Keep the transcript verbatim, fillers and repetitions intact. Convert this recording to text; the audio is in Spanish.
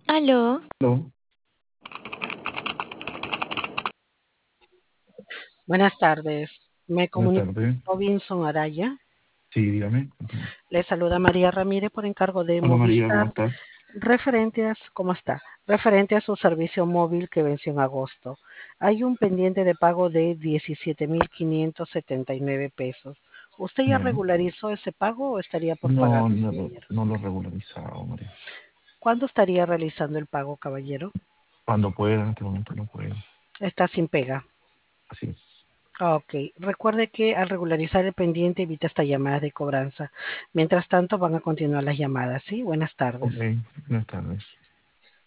Aló, Aló, Buenas tardes. Me buenas comunico con tardes. Robinson Araya. Sí, dígame. Ujú. Le saluda María Ramírez por encargo de Hola María, ¿cómo Movistar. estás? Referente a, su- ¿cómo está? Referente a su servicio móvil que venció en agosto. Hay un pendiente de pago de diecisiete mil quinientos setenta y nueve pesos. ¿Usted ya Ya. regularizó ese pago o estaría por No, pagarlo, no lo, caballero? no lo he regularizado, María. ¿Cuándo estaría realizando el pago, caballero? Cuando pueda, en este momento no puedo. Está sin pega. Así es. Ok, recuerde que al regularizar el pendiente evita estas llamadas de cobranza. Mientras tanto van a continuar las llamadas, ¿sí? Buenas Ok, tardes. buenas tardes.